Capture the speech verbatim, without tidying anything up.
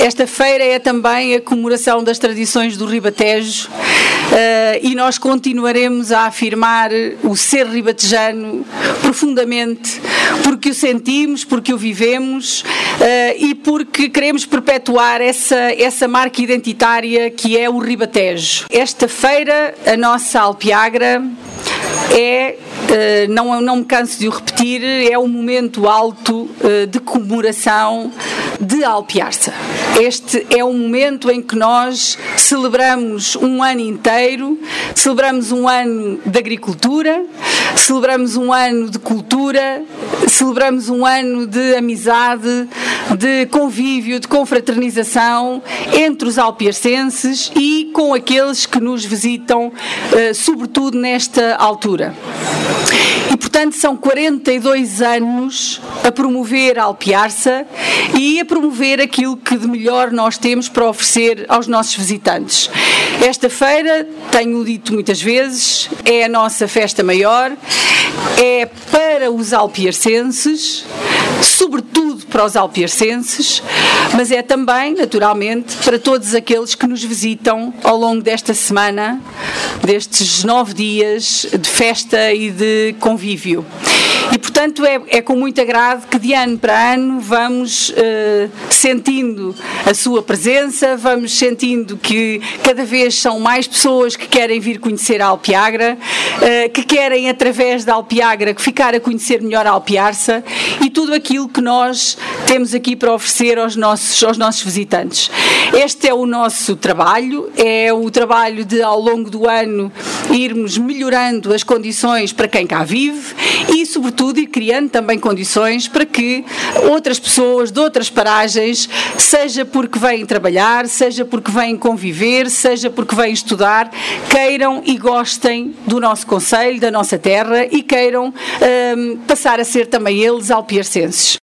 Esta feira é também a comemoração das tradições do Ribatejo, uh, e nós continuaremos a afirmar o ser ribatejano profundamente, porque o sentimos, porque o vivemos, uh, e porque queremos perpetuar essa, essa marca identitária que é o Ribatejo. Esta feira, a nossa Alpiagra, é, uh, não, não me canso de o repetir, é um momento alto uh, de comemoração de Alpiarça. Este é um momento em que nós celebramos um ano inteiro, celebramos um ano de agricultura, celebramos um ano de cultura, celebramos um ano de amizade, de convívio, de confraternização entre os alpiarcenses e com aqueles que nos visitam, sobretudo nesta altura. E, portanto, são quarenta e dois anos a promover a Alpiarça e a promover aquilo que de melhor nós temos para oferecer aos nossos visitantes. Esta feira, tenho dito muitas vezes, é a nossa festa maior, é para os alpiarcenses, sobretudo para os alpiarcenses, mas é também, naturalmente, para todos aqueles que nos visitam ao longo desta semana, destes nove dias de festa e de convívio. E, portanto, é, é com muito agrado que de ano para ano vamos uh, sentindo a sua presença, vamos sentindo que cada vez são mais pessoas que querem vir conhecer a Alpiagra, uh, que querem, através da Alpiagra, ficar a conhecer melhor a Alpiarça e tudo aquilo que nós temos aqui para oferecer aos nossos, aos nossos visitantes. Este é o nosso trabalho, é o trabalho de, ao longo do ano, irmos melhorando as condições para quem cá vive e, sobretudo, ir criando também condições para que outras pessoas de outras paragens, seja porque vêm trabalhar, seja porque vêm conviver, seja porque vêm estudar, queiram e gostem do nosso concelho, da nossa terra e queiram hum, passar a ser também eles alpiarcenses.